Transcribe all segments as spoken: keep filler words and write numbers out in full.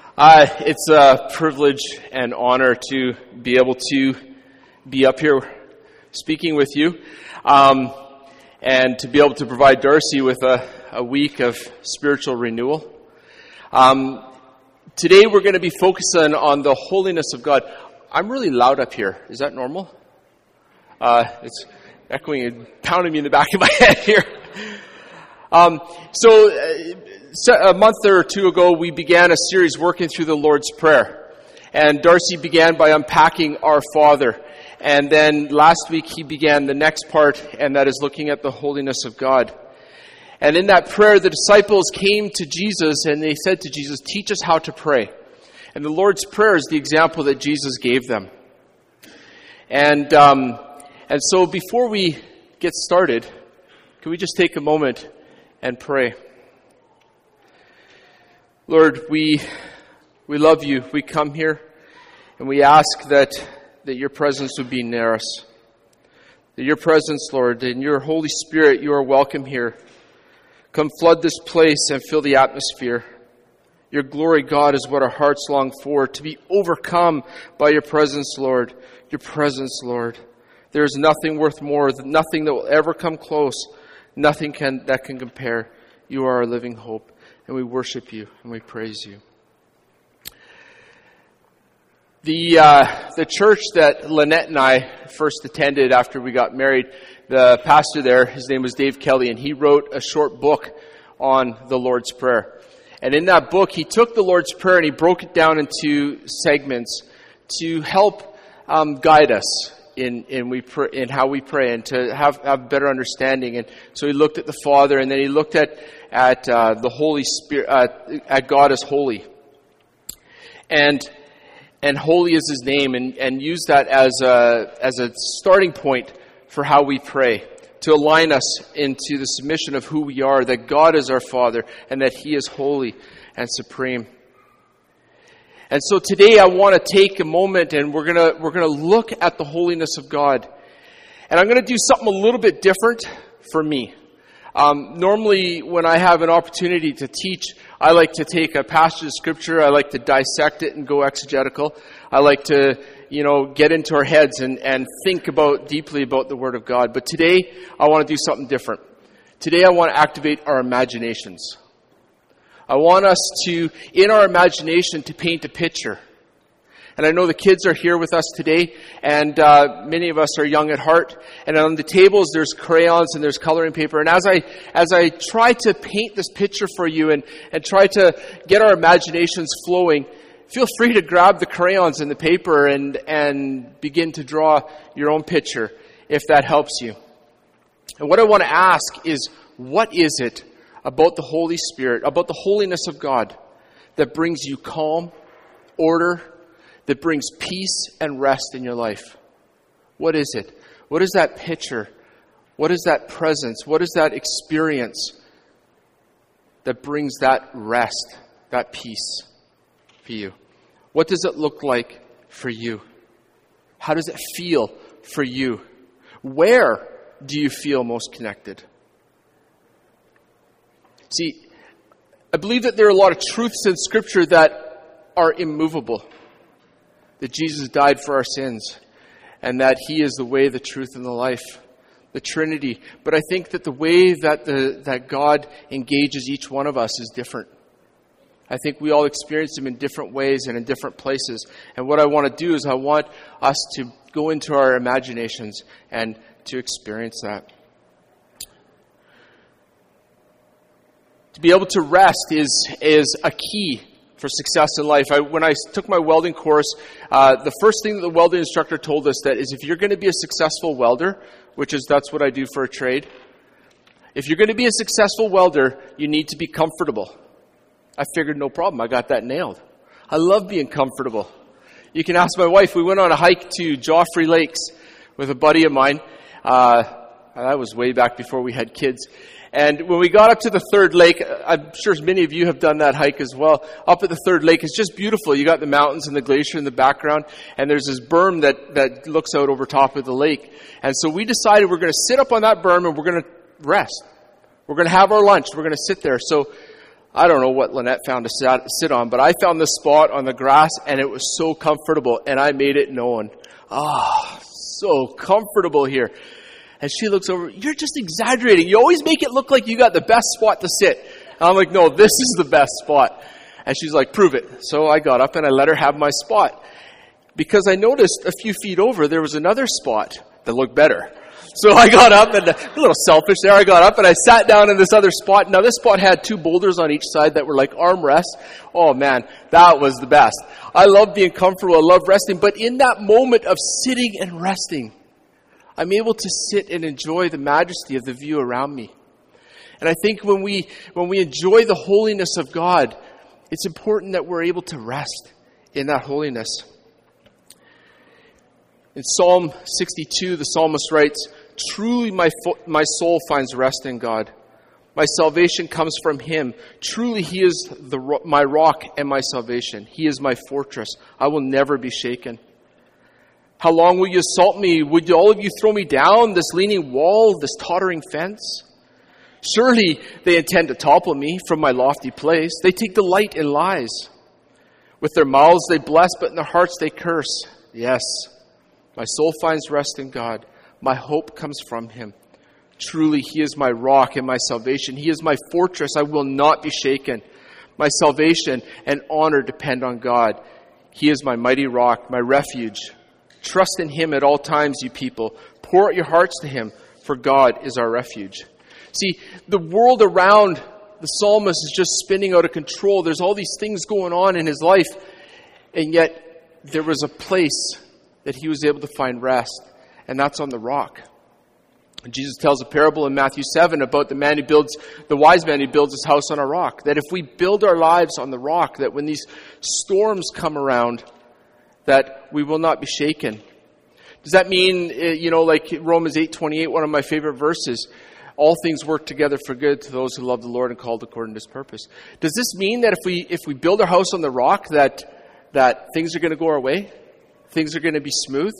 Uh, it's a privilege and honor to be able to be up here speaking with you, um, and to be able to provide Darcy with a, a week of spiritual renewal. Um, today we're going to be focusing on the holiness of God. I'm really loud up here. Is that normal? Uh, it's echoing and pounding me in the back of my head here. Um, so, uh, a month or two ago, we began a series working through the Lord's Prayer. And Darcy began by unpacking Our Father. And then last week, he began the next part, and that is looking at the holiness of God. And in that prayer, the disciples came to Jesus, and they said to Jesus, "Teach us how to pray." And the Lord's Prayer is the example that Jesus gave them. And, um, and so before we get started, can we just take a moment and pray? Lord, we we love you. We come here and we ask that, that your presence would be near us. That your presence, Lord, and your Holy Spirit, you are welcome here. Come flood this place and fill the atmosphere. Your glory, God, is what our hearts long for, to be overcome by your presence, Lord. Your presence, Lord. There is nothing worth more, nothing that will ever come close. Nothing can that can compare. You are our living hope, and we worship you, and we praise you. The uh, the church that Lynette and I first attended after we got married, the pastor there, his name was Dave Kelly, and he wrote a short book on the Lord's Prayer. And in that book, he took the Lord's Prayer and he broke it down into segments to help um, guide us in in we pray, in how we pray, and to have, have better understanding. And so he looked at the Father, and then he looked at at uh, the Holy Spirit, uh, at God as holy, and and holy is His name, and and used that as a as a starting point for how we pray, to align us into the submission of who we are, that God is our Father, and that He is holy and supreme. And so today I want to take a moment, and we're gonna we're gonna look at the holiness of God. And I'm gonna do something a little bit different for me. Um, normally, when I have an opportunity to teach, I like to take a passage of Scripture, I like to dissect it and go exegetical. I like to, you know, get into our heads and, and think about deeply about the Word of God. But today, I want to do something different. Today, I want to activate our imaginations. I want us to, in our imagination, to paint a picture. And I know the kids are here with us today, and uh, many of us are young at heart. And on the tables, there's crayons and there's coloring paper. And as I as I try to paint this picture for you and, and try to get our imaginations flowing, feel free to grab the crayons and the paper and, and begin to draw your own picture, if that helps you. And what I want to ask is, what is it about the Holy Spirit, about the holiness of God, that brings you calm, order, that brings peace and rest in your life? What is it? What is that picture? What is that presence? What is that experience that brings that rest, that peace for you? What does it look like for you? How does it feel for you? Where do you feel most connected? See, I believe that there are a lot of truths in Scripture that are immovable. That Jesus died for our sins, and that He is the way, the truth, and the life, the Trinity. But I think that the way that the that God engages each one of us is different. I think we all experience Him in different ways and in different places. And what I want to do is I want us to go into our imaginations and to experience that. To be able to rest is is a key for success in life. I, when I took my welding course, uh, the first thing that the welding instructor told us that is, if you're going to be a successful welder, which is that's what I do for a trade, if you're going to be a successful welder, you need to be comfortable. I figured, no problem. I got that nailed. I love being comfortable. You can ask my wife. We went on a hike to Joffrey Lakes with a buddy of mine. Uh, that was way back before we had kids. And when we got up to the third lake, I'm sure many of you have done that hike as well. Up at the third lake, it's just beautiful. You got the mountains and the glacier in the background, and there's this berm that, that looks out over top of the lake. And so we decided we're going to sit up on that berm and we're going to rest. We're going to have our lunch. We're going to sit there. So I don't know what Lynette found to sit, sit on, but I found this spot on the grass, and it was so comfortable, and I made it known. Ah, oh, so comfortable here. And she looks over, you're just exaggerating. You always make it look like you got the best spot to sit. And I'm like, no, this is the best spot. And she's like, prove it. So I got up and I let her have my spot. Because I noticed a few feet over, there was another spot that looked better. So I got up, and a little selfish there, I got up and I sat down in this other spot. Now this spot had two boulders on each side that were like armrests. Oh man, that was the best. I love being comfortable, I love resting, but in that moment of sitting and resting, I'm able to sit and enjoy the majesty of the view around me. And I think when we when we enjoy the holiness of God, it's important that we're able to rest in that holiness. In Psalm sixty-two, the psalmist writes, "Truly my fo- my soul finds rest in God. My salvation comes from Him. Truly He is the ro- my rock and my salvation. He is my fortress. I will never be shaken. How long will you assault me? Would all of you throw me down, this leaning wall, this tottering fence? Surely they intend to topple me from my lofty place. They take delight in lies. With their mouths they bless, but in their hearts they curse. Yes, my soul finds rest in God. My hope comes from Him. Truly He is my rock and my salvation. He is my fortress. I will not be shaken. My salvation and honor depend on God. He is my mighty rock, my refuge. Trust in Him at all times, you people. Pour out your hearts to Him, for God is our refuge." See, the world around the psalmist is just spinning out of control. There's all these things going on in his life, and yet there was a place that he was able to find rest, and that's on the rock. And Jesus tells a parable in Matthew seven about the man who builds, the wise man who builds his house on a rock. That if we build our lives on the rock, that when these storms come around, that we will not be shaken. Does that mean, you know, like Romans eight twenty-eight, one of my favorite verses, all things work together for good to those who love the Lord and called according to His purpose? Does this mean that if we if we build our house on the rock, that that things are going to go our way? Things are going to be smooth?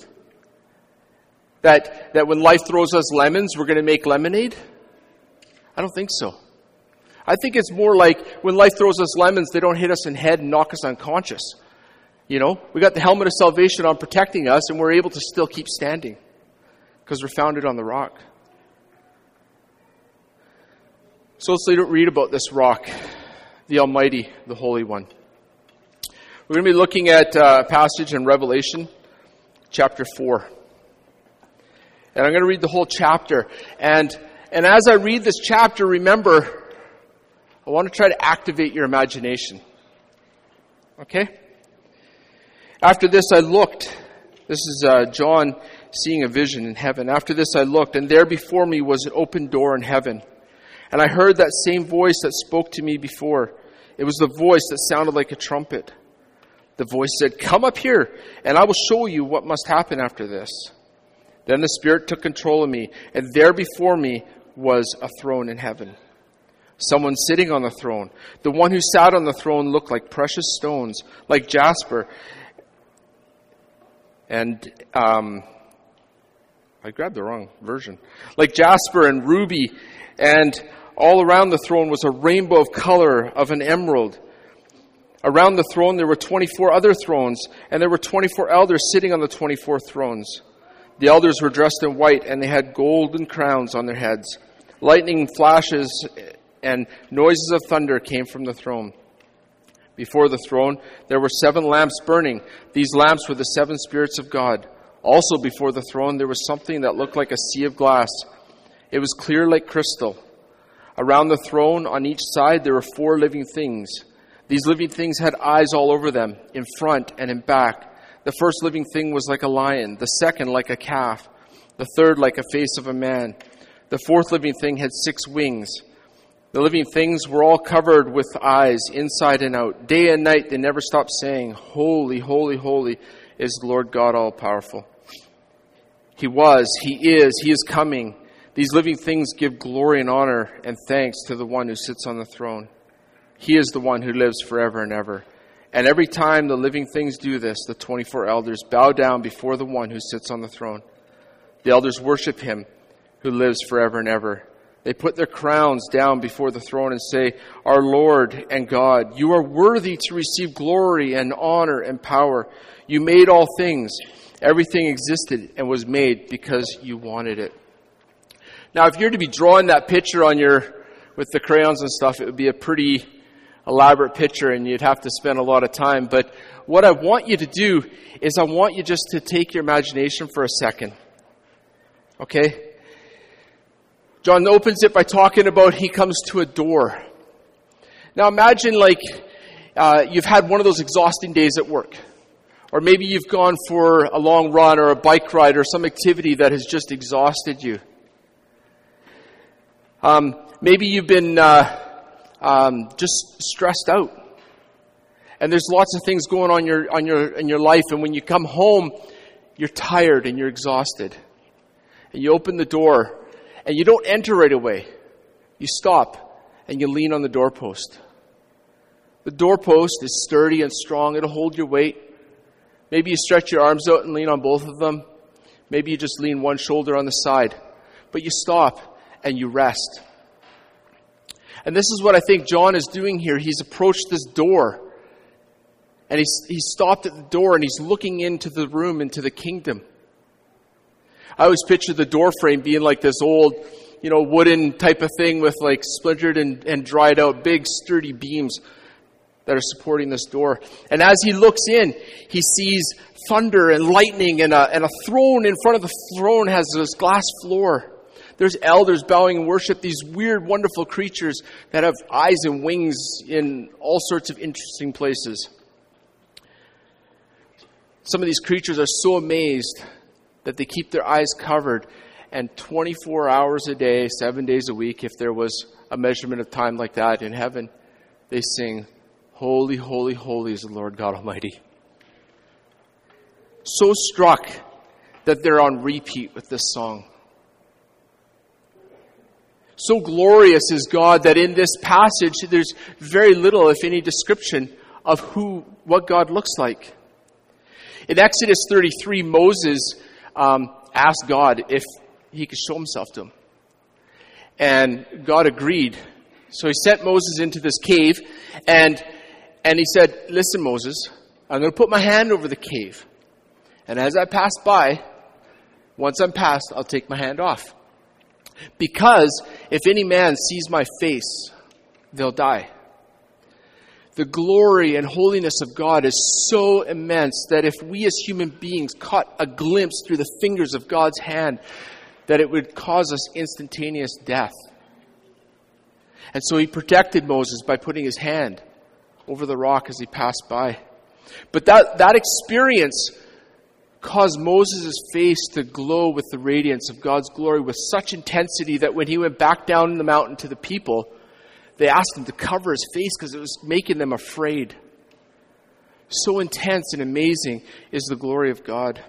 That that when life throws us lemons, we're going to make lemonade? I don't think so. I think it's more like when life throws us lemons, they don't hit us in the head and knock us unconscious. You know, we got the helmet of salvation on protecting us, and we're able to still keep standing because we're founded on the rock. So let's read about this rock, the Almighty, the Holy One. We're going to be looking at a passage in Revelation chapter four. And I'm going to read the whole chapter. And, and as I read this chapter, remember, I want to try to activate your imagination. Okay? After this I looked. This is uh, John seeing a vision in heaven. After this I looked, and there before me was an open door in heaven. And I heard that same voice that spoke to me before. It was the voice that sounded like a trumpet. The voice said, "Come up here, and I will show you what must happen after this." Then the Spirit took control of me, and there before me was a throne in heaven. Someone sitting on the throne. The one who sat on the throne looked like precious stones, like jasper. And um, I grabbed the wrong version. Like jasper and ruby. And all around the throne was a rainbow of color of an emerald. Around the throne there were twenty-four other thrones, and there were twenty-four elders sitting on the twenty-four thrones. The elders were dressed in white, and they had golden crowns on their heads. Lightning flashes and noises of thunder came from the throne. Before the throne there were seven lamps burning. These lamps were the seven spirits of God. Also before the throne there was something that looked like a sea of glass. It was clear like crystal. Around the throne on each side there were four living things. These living things had eyes all over them, in front and in back. The first living thing was like a lion, the second like a calf, the third like a face of a man. The fourth living thing had six wings. The living things were all covered with eyes, inside and out. Day and night they never stopped saying, "Holy, holy, holy is the Lord God all-powerful." He was, He is, He is coming. These living things give glory and honor and thanks to the one who sits on the throne. He is the one who lives forever and ever. And every time the living things do this, the twenty-four elders bow down before the one who sits on the throne. The elders worship Him who lives forever and ever. They put their crowns down before the throne and say, "Our Lord and God, you are worthy to receive glory and honor and power. You made all things. Everything existed and was made because you wanted it." Now, if you're to be drawing that picture on your, with the crayons and stuff, it would be a pretty elaborate picture and you'd have to spend a lot of time. But what I want you to do is I want you just to take your imagination for a second. Okay? John opens it by talking about he comes to a door. Now imagine like uh, you've had one of those exhausting days at work. Or maybe you've gone for a long run or a bike ride or some activity that has just exhausted you. Um, maybe you've been uh, um, just stressed out. And there's lots of things going on your, on your, in your life. And when you come home, you're tired and you're exhausted. And you open the door. And you don't enter right away. You stop and you lean on the doorpost. The doorpost is sturdy and strong. It'll hold your weight. Maybe you stretch your arms out and lean on both of them. Maybe you just lean one shoulder on the side. But you stop and you rest. And this is what I think John is doing here. He's approached this door. And he's, he's stopped at the door and he's looking into the room, into the kingdom. I always picture the door frame being like this old, you know, wooden type of thing with like splintered and, and dried out big sturdy beams that are supporting this door. And as he looks in, he sees thunder and lightning and a, and a throne. In front of the throne has this glass floor. There's elders bowing in worship, these weird, wonderful creatures that have eyes and wings in all sorts of interesting places. Some of these creatures are so amazed that they keep their eyes covered, and twenty-four hours a day, seven days a week, if there was a measurement of time like that in heaven, they sing, "Holy, holy, holy is the Lord God Almighty." So struck that they're on repeat with this song. So glorious is God that in this passage there's very little, if any, description of who, what God looks like. In Exodus thirty-three, Moses Um, asked God if he could show himself to him. And God agreed. So he sent Moses into this cave and and he said, "Listen, Moses, I'm going to put my hand over the cave. And as I pass by, once I'm past, I'll take my hand off. Because if any man sees my face, they'll die." The glory and holiness of God is so immense that if we as human beings caught a glimpse through the fingers of God's hand, that it would cause us instantaneous death. And so he protected Moses by putting his hand over the rock as he passed by. But that, that experience caused Moses' face to glow with the radiance of God's glory with such intensity that when he went back down the mountain to the people, they asked him to cover his face because it was making them afraid. So intense and amazing is the glory of God.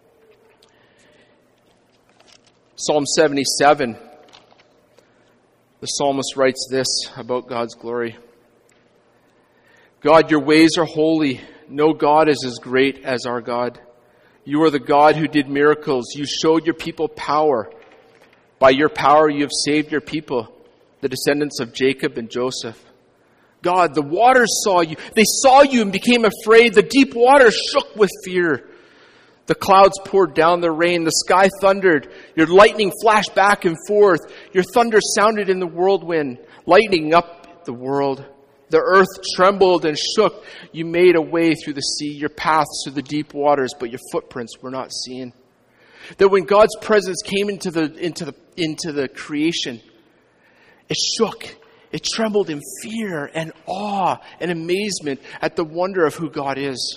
Psalm seventy-seven, the psalmist writes this about God's glory. "God, your ways are holy. No God is as great as our God. You are the God who did miracles. You showed your people power. By your power you have saved your people, the descendants of Jacob and Joseph. God, the waters saw you. They saw you and became afraid. The deep waters shook with fear. The clouds poured down their rain. The sky thundered. Your lightning flashed back and forth. Your thunder sounded in the whirlwind, lighting up the world. The earth trembled and shook. You made a way through the sea, your paths through the deep waters, but your footprints were not seen." That when God's presence came into the into the into the creation, it shook. It trembled in fear and awe and amazement at the wonder of who God is.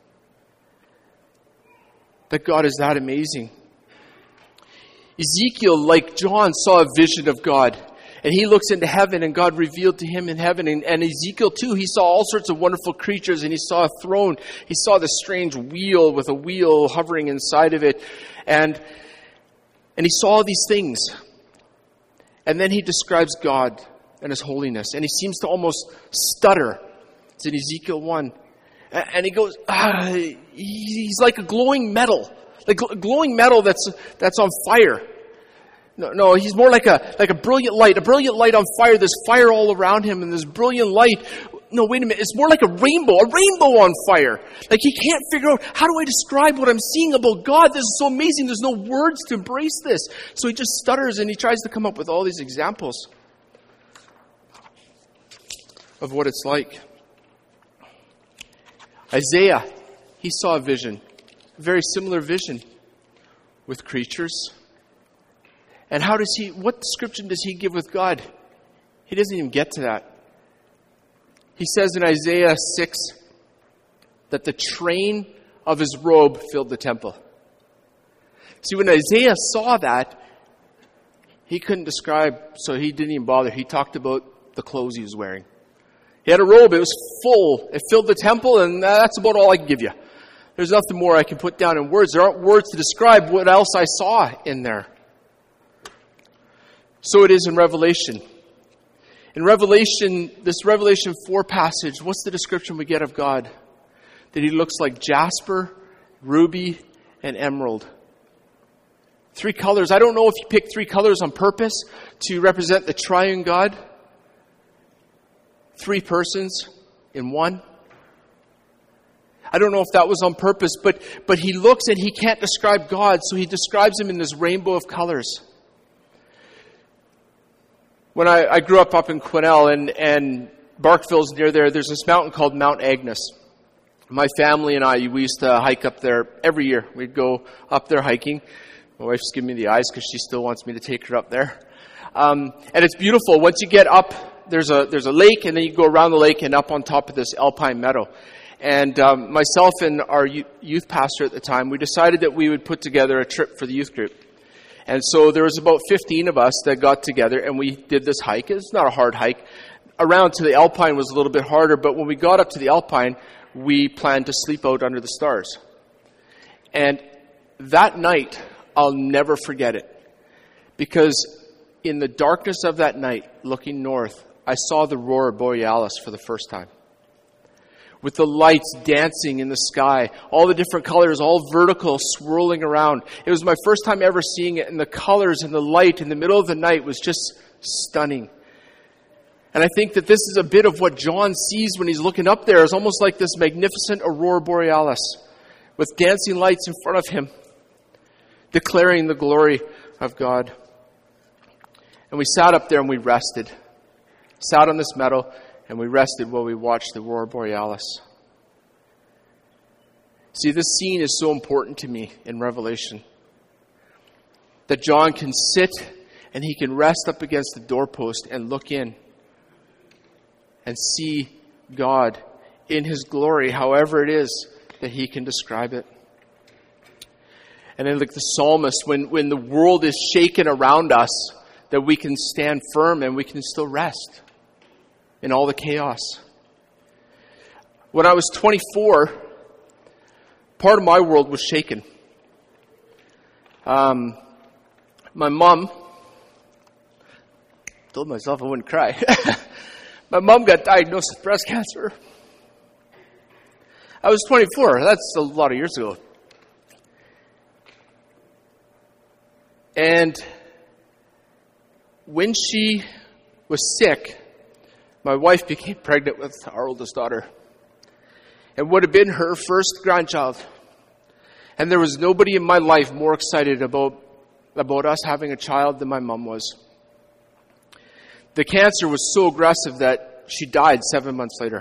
That God is that amazing. Ezekiel, like John, saw a vision of God. And he looks into heaven and God revealed to him in heaven. And, and Ezekiel too, he saw all sorts of wonderful creatures and he saw a throne. He saw this strange wheel with a wheel hovering inside of it. And, and he saw these things. And then he describes God and his holiness. And he seems to almost stutter. It's in Ezekiel one. And he goes, ah, he's like a glowing metal. Like glowing metal that's that's on fire. No, no, he's more like a like a brilliant light, a brilliant light on fire. There's fire all around him, and this brilliant light. No, wait a minute. It's more like a rainbow, a rainbow on fire. Like he can't figure out, how do I describe what I'm seeing about God? This is so amazing. There's no words to embrace this. So he just stutters and he tries to come up with all these examples of what it's like. Isaiah, he saw a vision, a very similar vision with creatures. And how does he, what description does he give with God? He doesn't even get to that. He says in Isaiah six that the train of his robe filled the temple. See, when Isaiah saw that, he couldn't describe, so he didn't even bother. He talked about the clothes he was wearing. He had a robe, it was full, it filled the temple, and that's about all I can give you. There's nothing more I can put down in words. There aren't words to describe what else I saw in there. So it is in Revelation. In Revelation, this Revelation four passage, what's the description we get of God? That he looks like jasper, ruby, and emerald. Three colors. I don't know if he picked three colors on purpose to represent the triune God. Three persons in one. I don't know if that was on purpose, but, but he looks and he can't describe God, so he describes him in this rainbow of colors. When I, I grew up up in Quesnel, and, and Barkville's near there, there's this mountain called Mount Agnes. My family and I, we used to hike up there every year. We'd go up there hiking. My wife's giving me the eyes because she still wants me to take her up there. Um, and it's beautiful. Once you get up, there's a there's a lake, and then you go around the lake and up on top of this alpine meadow. And um, myself and our youth pastor at the time, we decided that we would put together a trip for the youth group. And so there was about fifteen of us that got together, and we did this hike. It's not a hard hike. Around to the Alpine was a little bit harder, but when we got up to the Alpine, we planned to sleep out under the stars. And that night, I'll never forget it. Because in the darkness of that night, looking north, I saw the aurora borealis for the first time. With the lights dancing in the sky, all the different colors, all vertical, swirling around. It was my first time ever seeing it, and the colors and the light in the middle of the night was just stunning. And I think that this is a bit of what John sees when he's looking up there. It's almost like this magnificent aurora borealis with dancing lights in front of him, declaring the glory of God. And we sat up there and we rested. Sat on this meadow and we rested while we watched the aurora borealis. See, this scene is so important to me in Revelation. That John can sit and he can rest up against the doorpost and look in and see God in his glory, however it is that he can describe it. And then like the psalmist, when, when the world is shaken around us, that we can stand firm and we can still rest in all the chaos. When I was twenty-four, part of my world was shaken. Um, my mom, told myself I wouldn't cry. My mom got diagnosed with breast cancer. I was twenty-four. That's a lot of years ago. And when she was sick, my wife became pregnant with our oldest daughter. It would have been her first grandchild. And there was nobody in my life more excited about, about us having a child than my mom was. The cancer was so aggressive that she died seven months later.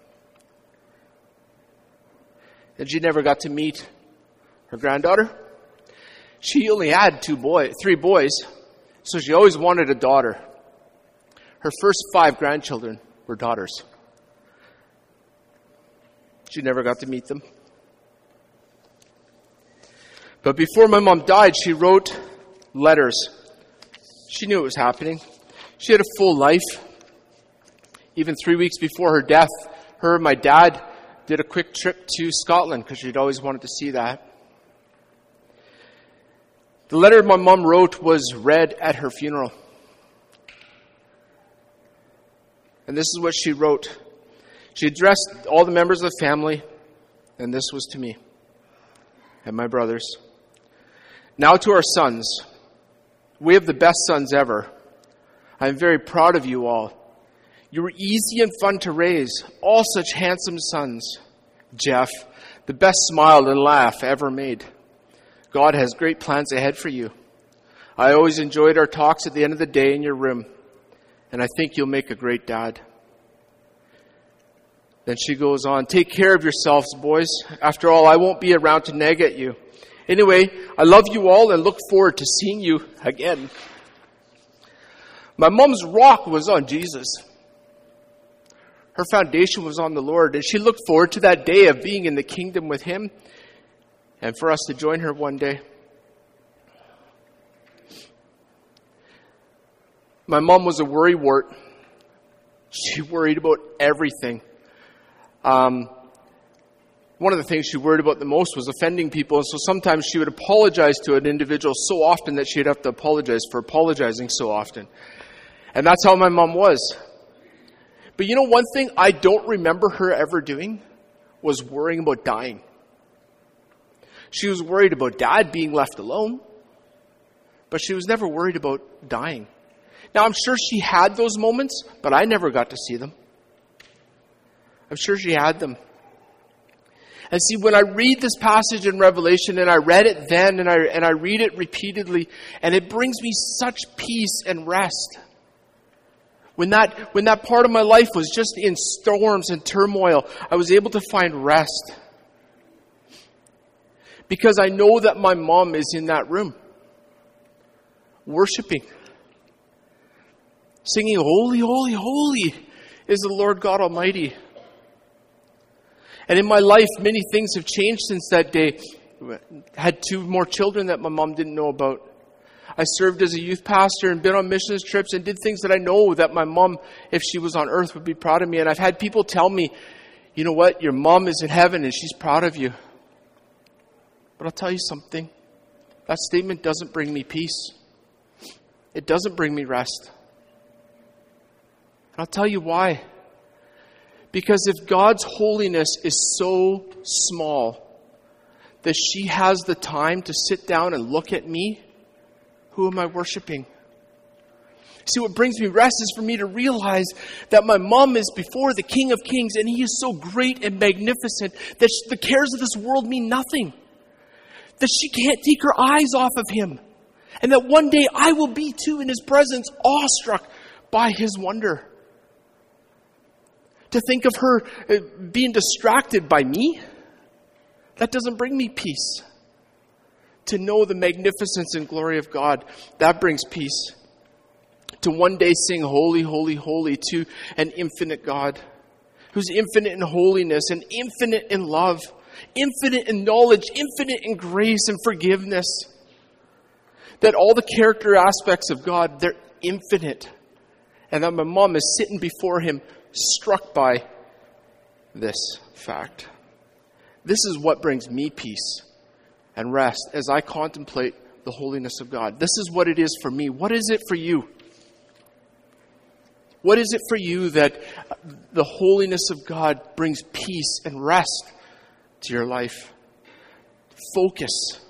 And she never got to meet her granddaughter. She only had two boys, three boys, so she always wanted a daughter. Her first five grandchildren were daughters. She never got to meet them. But before my mom died, she wrote letters. She knew it was happening. She had a full life. Even three weeks before her death, her and my dad did a quick trip to Scotland because she'd always wanted to see that. The letter my mom wrote was read at her funeral. And this is what she wrote. She addressed all the members of the family, and this was to me and my brothers. Now to our sons, We have the best sons ever. I am very proud of you all. You were easy and fun to raise, all such handsome sons. Jeff, the best smile and laugh ever made. God has great plans ahead for you. I always enjoyed our talks at the end of the day in your room, and I think you'll make a great dad. Then she goes on, take care of yourselves, boys. After all, I won't be around to nag at you. Anyway, I love you all and look forward to seeing you again. My mom's rock was on Jesus. Her foundation was on the Lord, and she looked forward to that day of being in the kingdom with him and for us to join her one day. My mom was a worrywart. She worried about everything. Um, one of the things she worried about the most was offending people, and so sometimes she would apologize to an individual so often that she'd have to apologize for apologizing so often. And that's how my mom was. But you know one thing I don't remember her ever doing was worrying about dying. She was worried about Dad being left alone, but she was never worried about dying. Now, I'm sure she had those moments, but I never got to see them. I'm sure she had them. And see, when I read this passage in Revelation, and I read it then, and I and I read it repeatedly, and it brings me such peace and rest. When that when that part of my life was just in storms and turmoil, I was able to find rest. Because I know that my mom is in that room, worshiping, singing, holy, holy, holy is the Lord God Almighty. And in my life, many things have changed since that day. I had two more children that my mom didn't know about. I served as a youth pastor and been on missions trips and did things that I know that my mom, if she was on earth, would be proud of me. And I've had people tell me, you know what, your mom is in heaven and she's proud of you. But I'll tell you something. That statement doesn't bring me peace. It doesn't bring me rest. And I'll tell you why. Because if God's holiness is so small that she has the time to sit down and look at me, who am I worshiping? See, what brings me rest is for me to realize that my mom is before the King of Kings, and he is so great and magnificent that the cares of this world mean nothing. That she can't take her eyes off of him. And that one day I will be too in his presence, awestruck by his wonder. To think of her being distracted by me, that doesn't bring me peace. To know the magnificence and glory of God, that brings peace. To one day sing holy, holy, holy to an infinite God who's infinite in holiness and infinite in love, infinite in knowledge, infinite in grace and forgiveness. That all the character aspects of God, they're infinite. And that my mom is sitting before him, struck by this fact. This is what brings me peace and rest as I contemplate the holiness of God. This is what it is for me. What is it for you? What is it for you that the holiness of God brings peace and rest to your life? Focus.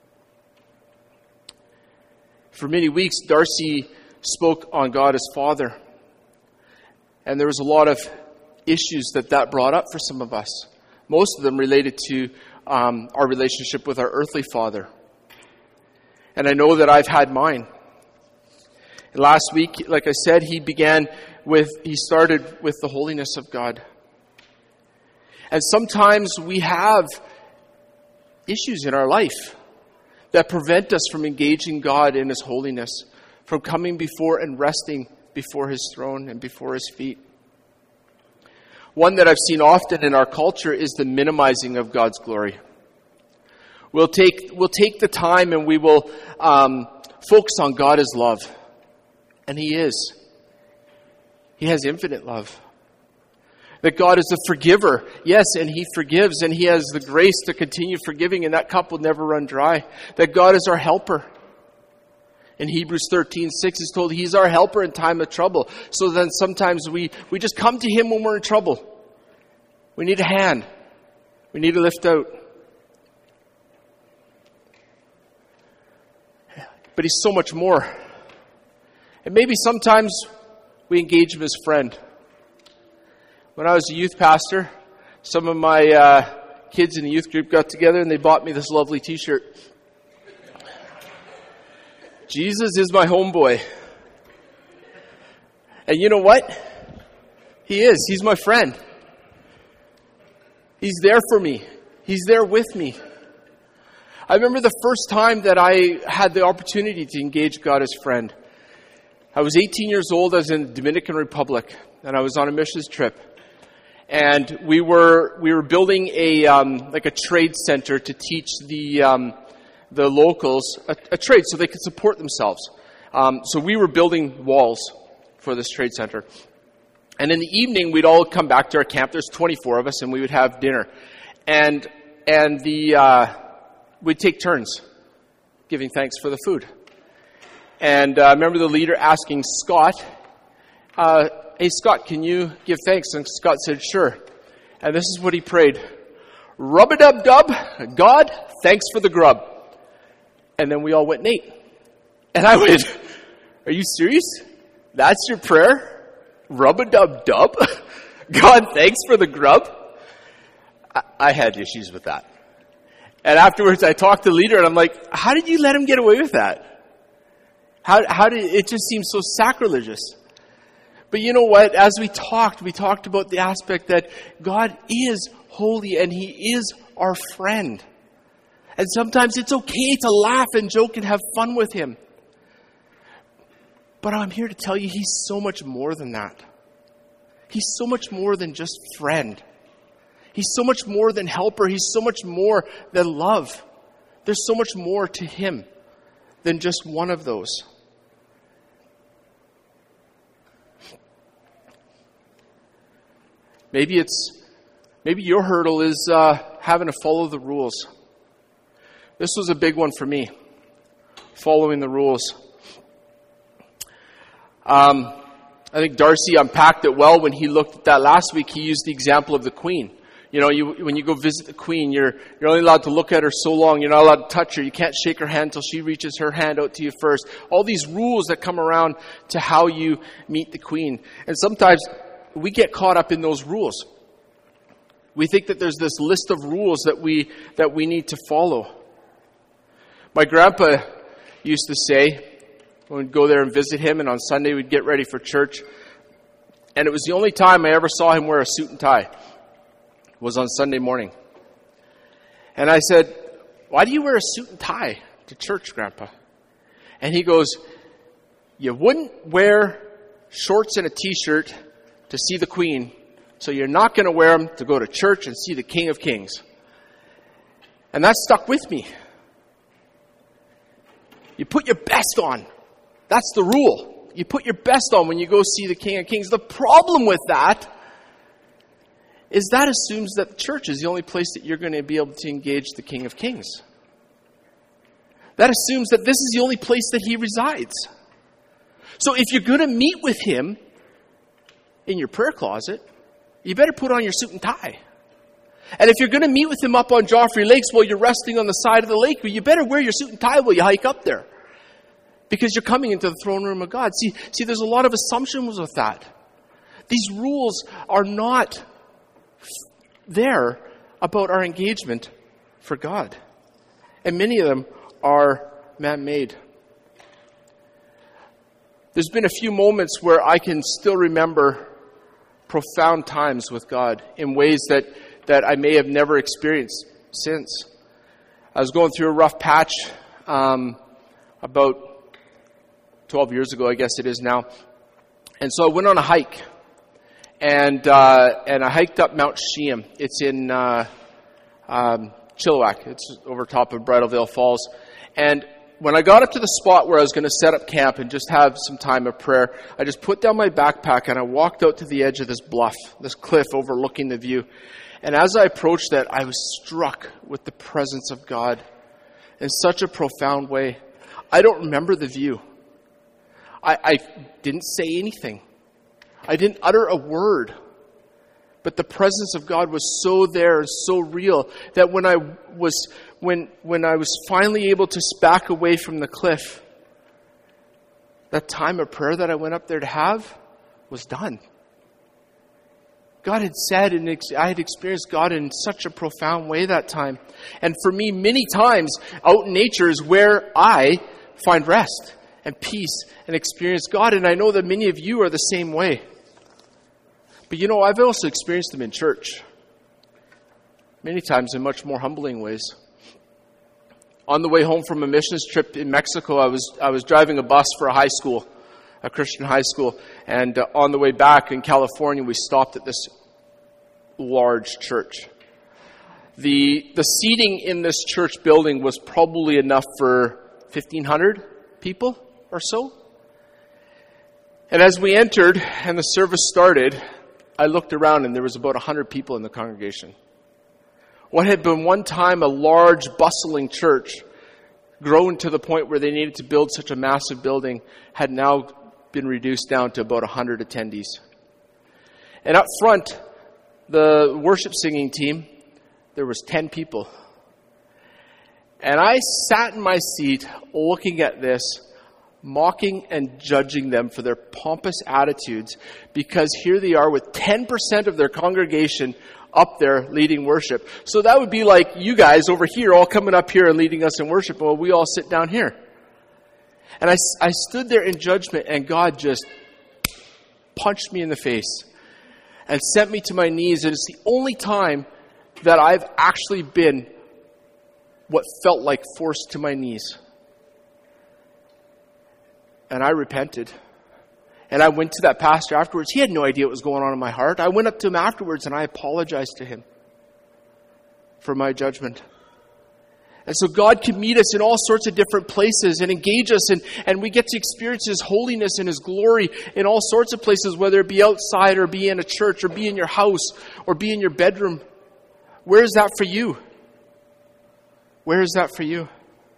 For many weeks, Darcy spoke on God as Father. And there was a lot of issues that that brought up for some of us. Most of them related to um, our relationship with our earthly father. And I know that I've had mine. And last week, like I said, he began with, he started with the holiness of God. And sometimes we have issues in our life that prevent us from engaging God in his holiness, from coming before and resting before his throne and before his feet. One that I've seen often in our culture is the minimizing of God's glory. We'll take we'll take the time and we will um, focus on God as love. And he is. He has infinite love. That God is a forgiver. Yes, and he forgives, and he has the grace to continue forgiving, and that cup will never run dry. That God is our helper. In Hebrews thirteen six, it's told he's our helper in time of trouble. So then sometimes we, we just come to him when we're in trouble. We need a hand. We need to lift out. but he's so much more. And maybe sometimes we engage him as friend. When I was a youth pastor, some of my uh, kids in the youth group got together and they bought me this lovely t-shirt. Jesus is my homeboy. And you know what? He is. He's my friend. He's there for me. He's there with me. I remember the first time that I had the opportunity to engage God as friend. I was eighteen years old. I was in the Dominican Republic, and I was on a missions trip. And we were we were building a um, like a trade center to teach the um, the locals a, a trade so they could support themselves. Um, so we were building walls for this trade center. And in the evening, we'd all come back to our camp. There's twenty-four of us, and we would have dinner. And and the uh, we'd take turns giving thanks for the food. And uh, I remember the leader asking Scott, uh, hey, Scott, can you give thanks? And Scott said, sure. And this is what he prayed. Rub-a-dub-dub, God, thanks for the grub. And then we all went, Nate. And I went, are you serious? That's your prayer? Rub-a-dub-dub? God, thanks for the grub? I, I had issues with that. And afterwards I talked to the leader and I'm like, how did you let him get away with that? How, how did, it just seems so sacrilegious. But you know what? As we talked, we talked about the aspect that God is holy and He is our friend. And sometimes it's okay to laugh and joke and have fun with Him. But I'm here to tell you He's so much more than that. He's so much more than just friend. He's so much more than helper. He's so much more than love. There's so much more to Him than just one of those. Maybe it's, maybe your hurdle is uh, having to follow the rules. This was a big one for me, following the rules. Um, I think Darcy unpacked it well when he looked at that last week. He used the example of the Queen. You know, you, when you go visit the Queen, you're you're only allowed to look at her so long. You're not allowed to touch her. You can't shake her hand until she reaches her hand out to you first. All these rules that come around to how you meet the Queen. And sometimes we get caught up in those rules. We think that there's this list of rules that we that we need to follow. My grandpa used to say, when we'd go there and visit him, and on Sunday we'd get ready for church, and it was the only time I ever saw him wear a suit and tie, was on Sunday morning. And I said, why do you wear a suit and tie to church, Grandpa? And he goes, you wouldn't wear shorts and a t-shirt to see the Queen, so you're not going to wear them to go to church and see the King of Kings. And that stuck with me. You put your best on. That's the rule. You put your best on when you go see the King of Kings. The problem with that is that assumes that the church is the only place that you're going to be able to engage the King of Kings. That assumes that this is the only place that He resides. So if you're going to meet with Him in your prayer closet, you better put on your suit and tie. And if you're going to meet with Him up on Joffrey Lakes while you're resting on the side of the lake, well, you better wear your suit and tie while you hike up there. Because you're coming into the throne room of God. See, see, there's a lot of assumptions with that. These rules are not there about our engagement for God. And many of them are man-made. There's been a few moments where I can still remember profound times with God in ways that, that I may have never experienced since. I was going through a rough patch um, about twelve years ago, I guess it is now. And so I went on a hike. And uh, and I hiked up Mount Sheem. It's in uh, um, Chilliwack. It's over top of Bridalveil Falls. And when I got up to the spot where I was going to set up camp and just have some time of prayer, I just put down my backpack and I walked out to the edge of this bluff, this cliff overlooking the view. And as I approached that, I was struck with the presence of God in such a profound way. I don't remember the view. I, I didn't say anything. I didn't utter a word. But the presence of God was so there and so real that when I was when when I was finally able to back away from the cliff, that time of prayer that I went up there to have was done. God had said, and I had experienced God in such a profound way that time. And for me, many times, out in nature is where I find rest and peace and experience God. And I know that many of you are the same way. But you know, I've also experienced them in church. Many times in much more humbling ways. On the way home from a missions trip in Mexico, I was I was driving a bus for a high school, a Christian high school. And uh, on the way back in California, we stopped at this large church. The the seating in this church building was probably enough for fifteen hundred people or so. And as we entered and the service started, I looked around and there was about one hundred people in the congregation. What had been one time a large, bustling church, grown to the point where they needed to build such a massive building, had now been reduced down to about one hundred attendees. And up front, the worship singing team, there was ten people. And I sat in my seat looking at this, mocking and judging them for their pompous attitudes, because here they are with ten percent of their congregation up there leading worship. So that would be like you guys over here all coming up here and leading us in worship while we all sit down here. And I, I stood there in judgment, and God just punched me in the face and sent me to my knees. And it's the only time that I've actually been what felt like forced to my knees. And I repented. And I went to that pastor afterwards. He had no idea what was going on in my heart. I went up to him afterwards and I apologized to him for my judgment. And so God can meet us in all sorts of different places and engage us, and, and we get to experience His holiness and His glory in all sorts of places, whether it be outside or be in a church or be in your house or be in your bedroom. Where is that for you? Where is that for you?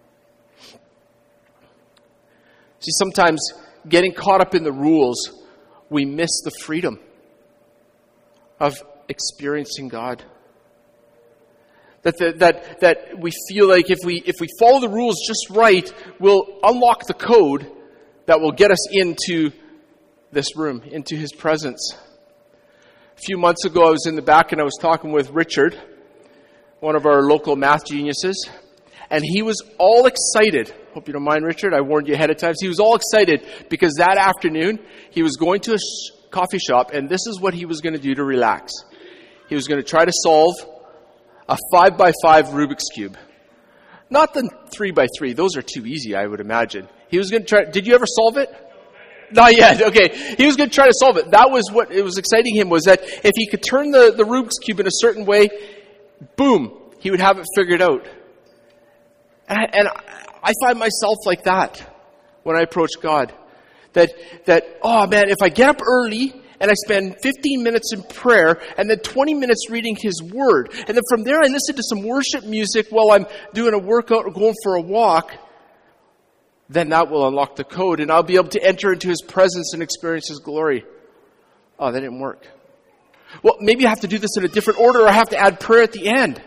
See, sometimes getting caught up in the rules, we miss the freedom of experiencing God. That, the, that that we feel like if we if we follow the rules just right, we'll unlock the code that will get us into this room, into His presence. A few months ago, I was in the back and I was talking with Richard, one of our local math geniuses, and he was all excited. Hope you don't mind, Richard. I warned you ahead of time. He was all excited because that afternoon he was going to a sh- coffee shop, and this is what he was going to do to relax. He was going to try to solve a five by five Rubik's Cube. Not the three by three. Those are too easy, I would imagine. He was going to try. Did you ever solve it? Not yet. Okay. He was going to try to solve it. That was what it was exciting him, was that if he could turn the, the Rubik's Cube in a certain way, boom, he would have it figured out. And I, and I find myself like that when I approach God. That, that, oh man, if I get up early and I spend fifteen minutes in prayer and then twenty minutes reading His Word, and then from there I listen to some worship music while I'm doing a workout or going for a walk, then that will unlock the code and I'll be able to enter into His presence and experience His glory. Oh, that didn't work. Well, maybe I have to do this in a different order, or I have to add prayer at the end.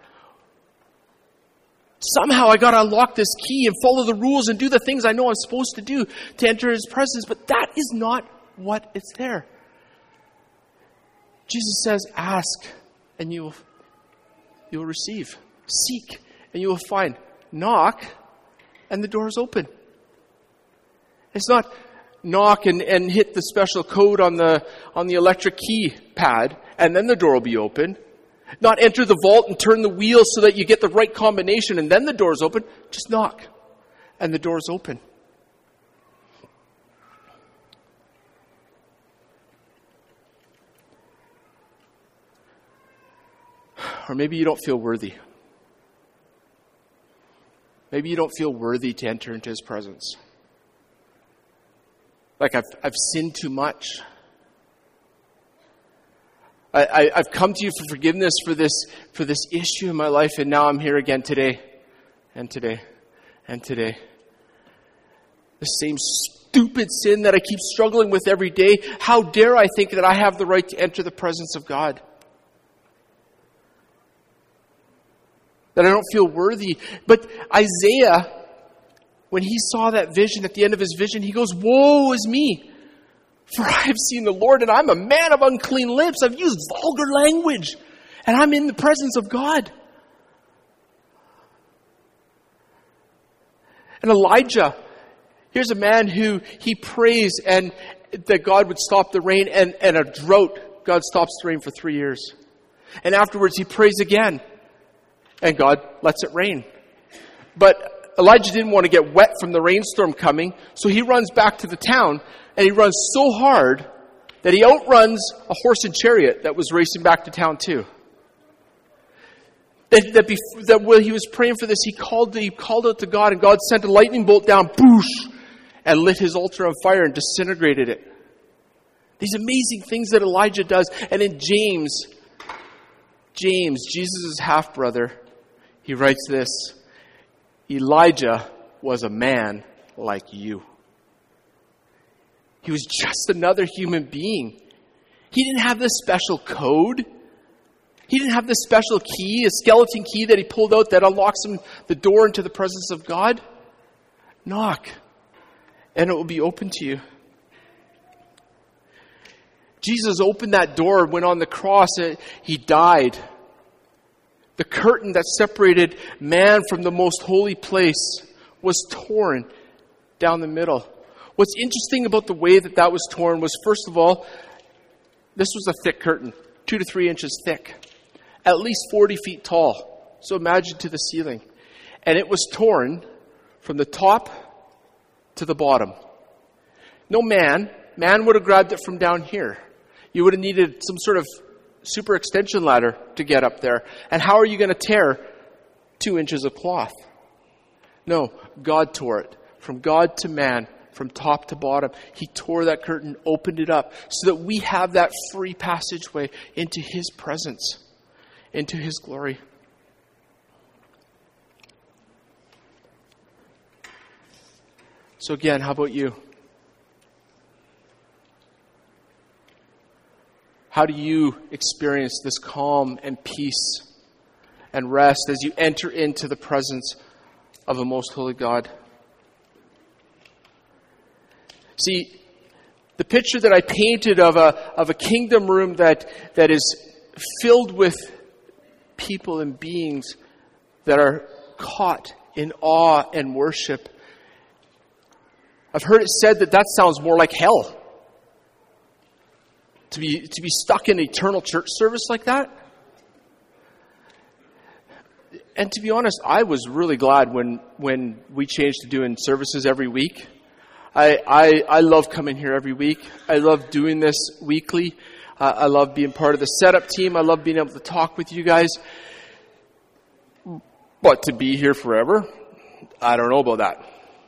Somehow I got to unlock this key and follow the rules and do the things I know I'm supposed to do to enter His presence. But that is not what it's there. Jesus says, ask and you will, you will receive. Seek and you will find. Knock and the door is open. It's not knock and, and hit the special code on the on the electric key pad and then the door will be open. Not enter the vault and turn the wheel so that you get the right combination and then the door's open. Just knock and the door's open. Or maybe you don't feel worthy. Maybe you don't feel worthy to enter into His presence. Like I've I've sinned too much. I, I, I've come to you for forgiveness for this for this issue in my life, and now I'm here again today, and today, and today. The same stupid sin that I keep struggling with every day. How dare I think that I have the right to enter the presence of God? That I don't feel worthy. But Isaiah when he saw that vision, at the end of his vision, he goes, "Woe is me, for I have seen the Lord, and I'm a man of unclean lips. I've used vulgar language, and I'm in the presence of God." And Elijah, here's a man who he prays and that God would stop the rain, and, and a drought, God stops the rain for three years. And afterwards he prays again, and God lets it rain. But Elijah didn't want to get wet from the rainstorm coming, so he runs back to the town, and he runs so hard that he outruns a horse and chariot that was racing back to town too. That, that, before, that while he was praying for this, he called, he called out to God, and God sent a lightning bolt down, boosh, and lit his altar on fire and disintegrated it. These amazing things that Elijah does. And in James, James, Jesus' half-brother, he writes this: Elijah was a man like you. He was just another human being. He didn't have this special code. He didn't have this special key, a skeleton key that he pulled out that unlocks him the door into the presence of God. Knock, and it will be open to you. Jesus opened that door when on the cross he died. The curtain that separated man from the most holy place was torn down the middle. What's interesting about the way that that was torn was, first of all, this was a thick curtain, two to three inches thick, at least forty feet tall. So imagine to the ceiling. And it was torn from the top to the bottom. No man, man would have grabbed it from down here. You would have needed some sort of super extension ladder to get up there. And how are you going to tear two inches of cloth? No, God tore it. From God to man, from top to bottom. He tore that curtain, opened it up, so that we have that free passageway into His presence, into His glory. So again, how about you? How do you experience this calm and peace and rest as you enter into the presence of a most holy God? See, the picture that I painted of a of a kingdom room that that is filled with people and beings that are caught in awe and worship. I've heard it said that that sounds more like hell. To be to be stuck in eternal church service like that. And to be honest, I was really glad when when we changed to doing services every week. I I, I love coming here every week. I love doing this weekly. Uh, I love being part of the setup team. I love being able to talk with you guys. But to be here forever, I don't know about that.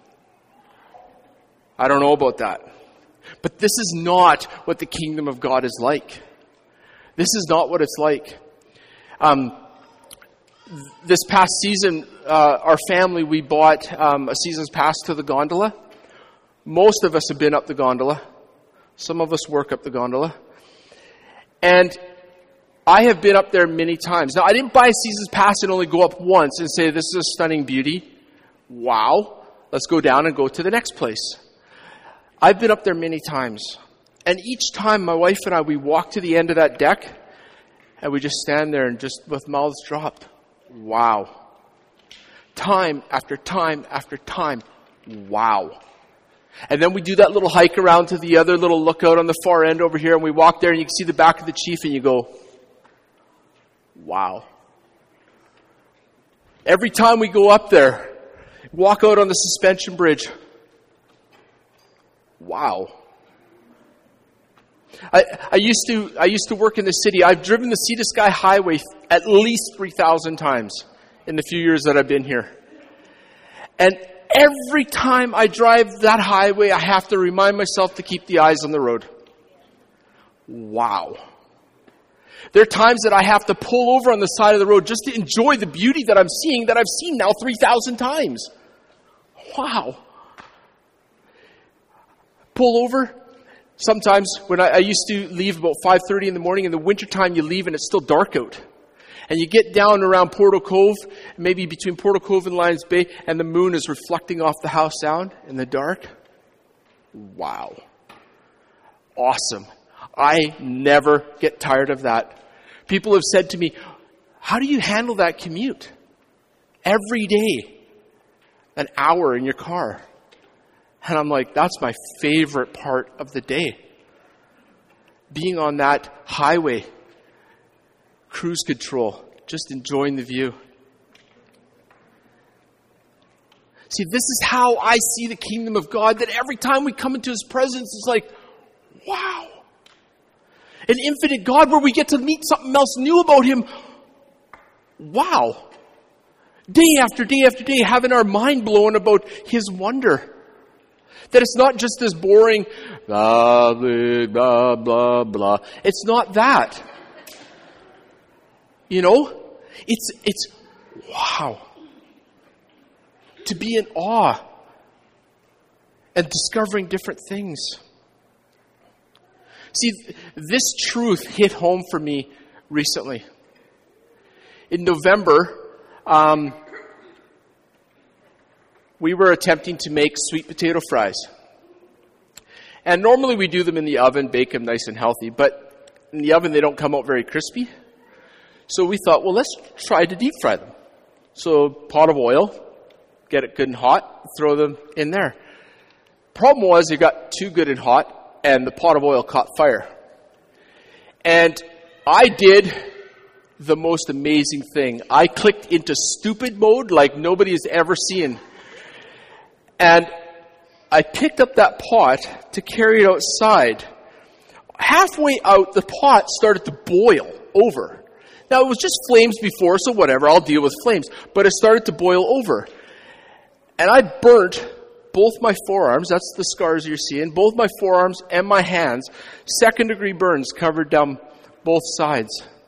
I don't know about that. But this is not what the kingdom of God is like. This is not what it's like. Um, this past season, uh, our family, we bought um, a season's pass to the gondola. Most of us have been up the gondola. Some of us work up the gondola. And I have been up there many times. Now, I didn't buy a season's pass and only go up once and say, this is a stunning beauty. Wow. Let's go down and go to the next place. I've been up there many times. And each time my wife and I, we walk to the end of that deck and we just stand there and just with mouths dropped. Wow. Time after time after time. Wow. And then we do that little hike around to the other little lookout on the far end over here, and we walk there and you can see the back of the chief and you go, wow. Every time we go up there, walk out on the suspension bridge, wow. I, I used to I used to work in the city. I've driven the Sea to Sky Highway at least three thousand times in the few years that I've been here. And every time I drive that highway, I have to remind myself to keep the eyes on the road. Wow. There are times that I have to pull over on the side of the road just to enjoy the beauty that I'm seeing, that I've seen now three thousand times. Wow. Pull over. Sometimes when I, I used to leave about five thirty in the morning, in the wintertime you leave and it's still dark out. And you get down around Portal Cove, maybe between Portal Cove and Lions Bay, and the moon is reflecting off the Howe Sound in the dark. Wow. Awesome. I never get tired of that. People have said to me, how do you handle that commute? Every day, an hour in your car. And I'm like, that's my favorite part of the day. Being on that highway, cruise control, just enjoying the view. See, this is how I see the kingdom of God, that every time we come into His presence, it's like, wow. An infinite God where we get to meet something else new about Him. Wow. Day after day after day, having our mind blown about His wonder. That it's not just this boring, blah, blah, blah, blah, blah. It's not that. You know? It's, it's, wow. To be in awe and discovering different things. See, this truth hit home for me recently. In November, um, we were attempting to make sweet potato fries. And normally we do them in the oven, bake them nice and healthy, but in the oven they don't come out very crispy. So we thought, well, let's try to deep fry them. So pot of oil, get it good and hot, throw them in there. Problem was, it got too good and hot, and the pot of oil caught fire. And I did the most amazing thing. I clicked into stupid mode like nobody has ever seen. And I picked up that pot to carry it outside. Halfway out, the pot started to boil over. Now, it was just flames before, so whatever, I'll deal with flames. But it started to boil over. And I burnt both my forearms, that's the scars you're seeing, both my forearms and my hands, second degree burns covered down both sides.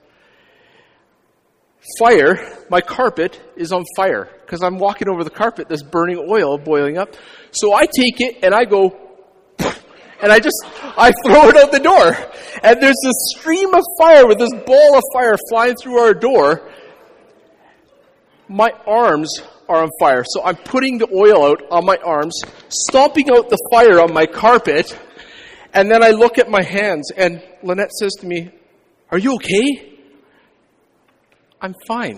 Fire, my carpet is on fire because I'm walking over the carpet, there's burning oil boiling up. So I take it and I go, and I just, I throw it out the door. And there's this stream of fire with this ball of fire flying through our door. My arms are on fire. So I'm putting the oil out on my arms, stomping out the fire on my carpet, and then I look at my hands, and Lynette says to me, "Are you okay?" I'm fine.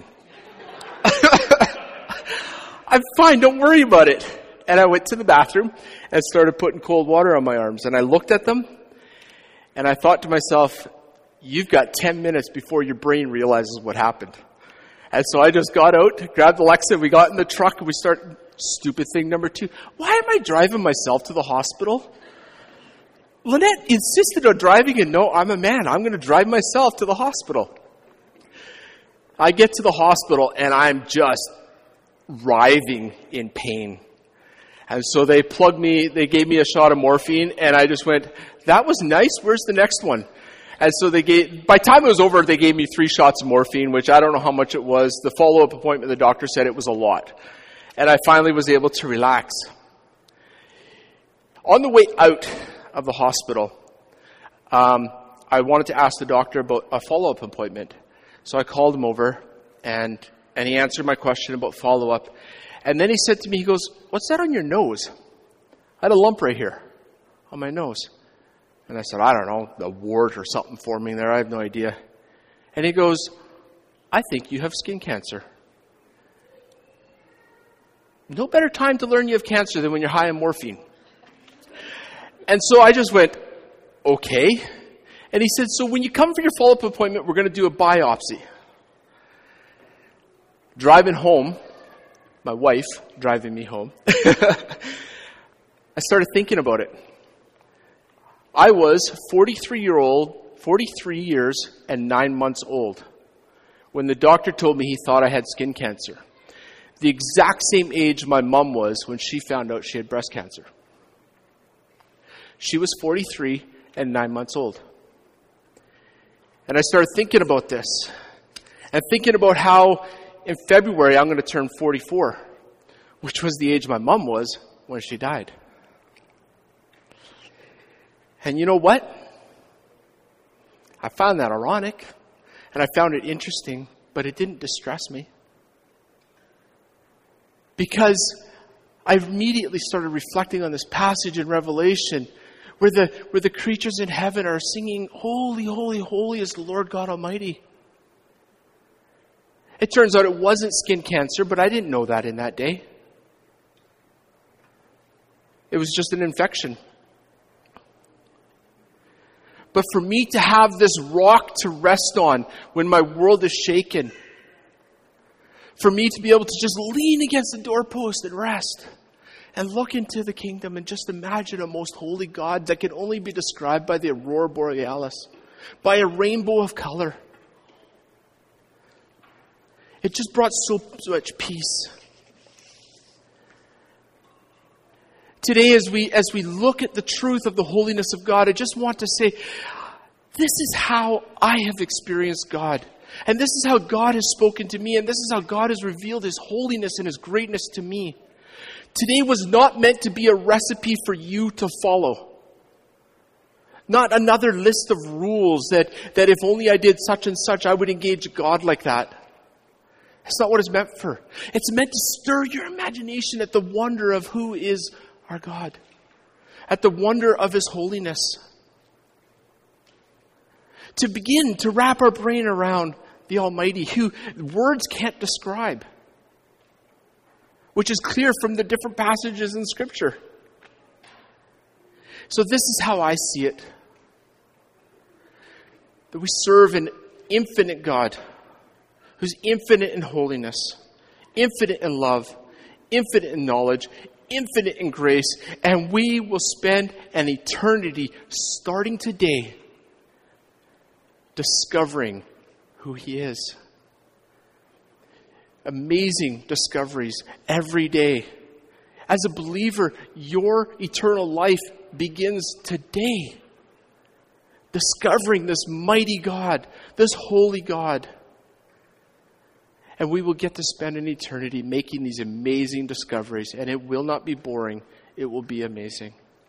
I'm fine, don't worry about it. And I went to the bathroom and started putting cold water on my arms. And I looked at them, and I thought to myself, you've got ten minutes before your brain realizes what happened. And so I just got out, grabbed Alexa, we got in the truck, and we started, stupid thing number two, why am I driving myself to the hospital? Lynette insisted on driving, and no, I'm a man, I'm going to drive myself to the hospital. I get to the hospital, and I'm just writhing in pain. And so they plugged me, they gave me a shot of morphine, and I just went, that was nice, where's the next one? And so they gave, by the time it was over, they gave me three shots of morphine, which I don't know how much it was. The follow-up appointment, the doctor said it was a lot. And I finally was able to relax. On the way out of the hospital, um, I wanted to ask the doctor about a follow-up appointment. So I called him over, and, and he answered my question about follow-up. And then he said to me, he goes, what's that on your nose? I had a lump right here on my nose. And I said, I don't know, a wart or something forming there. I have no idea. And he goes, I think you have skin cancer. No better time to learn you have cancer than when you're high on morphine. And so I just went, okay. And he said, so when you come for your follow-up appointment, we're going to do a biopsy. Driving home, my wife driving me home, I started thinking about it. I was forty-three year old, forty-three years and nine months old when the doctor told me he thought I had skin cancer. The exact same age my mom was when she found out she had breast cancer. She was forty-three and nine months old. And I started thinking about this and thinking about how in February I'm going to turn forty-four, which was the age my mom was when she died. And you know what? I found that ironic, and I found it interesting but it didn't distress me. Because I immediately started reflecting on this passage in Revelation where the, where the creatures in heaven are singing, "Holy, holy, holy is the Lord God Almighty." It turns out it wasn't skin cancer, but I didn't know that in that day. It was just an infection. But for me to have this rock to rest on when my world is shaken, for me to be able to just lean against the doorpost and rest and look into the kingdom and just imagine a most holy God that can only be described by the aurora borealis, by a rainbow of color. It just brought so, so much peace. Today, as we as we look at the truth of the holiness of God, I just want to say, this is how I have experienced God. And this is how God has spoken to me. And this is how God has revealed His holiness and His greatness to me. Today was not meant to be a recipe for you to follow. Not another list of rules that, that if only I did such and such, I would engage God like that. That's not what it's meant for. It's meant to stir your imagination at the wonder of who is our God, at the wonder of His holiness. To begin to wrap our brain around the Almighty, who words can't describe, which is clear from the different passages in Scripture. So this is how I see it. That we serve an infinite God, who's infinite in holiness, infinite in love, infinite in knowledge, infinite in grace, and we will spend an eternity starting today discovering who He is. Amazing discoveries every day. As a believer, your eternal life begins today. Discovering this mighty God, this holy God. And we will get to spend an eternity making these amazing discoveries. And it will not be boring. It will be amazing.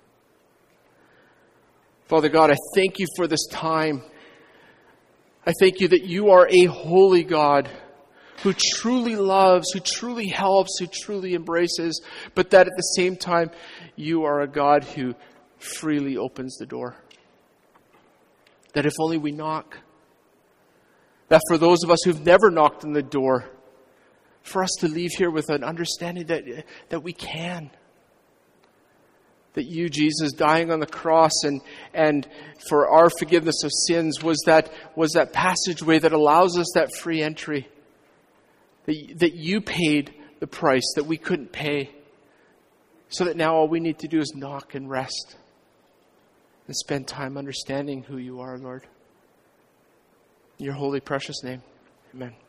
Father God, I thank You for this time. I thank You that You are a holy God who truly loves, who truly helps, who truly embraces, but that at the same time, You are a God who freely opens the door. That if only we knock, that for those of us who've never knocked on the door, for us to leave here with an understanding that, that we can. That You, Jesus, dying on the cross and, and for our forgiveness of sins was that, was that passageway that allows us that free entry. That, that You paid the price that we couldn't pay. So that now all we need to do is knock and rest. And spend time understanding who You are, Lord. In Your holy, precious name. Amen.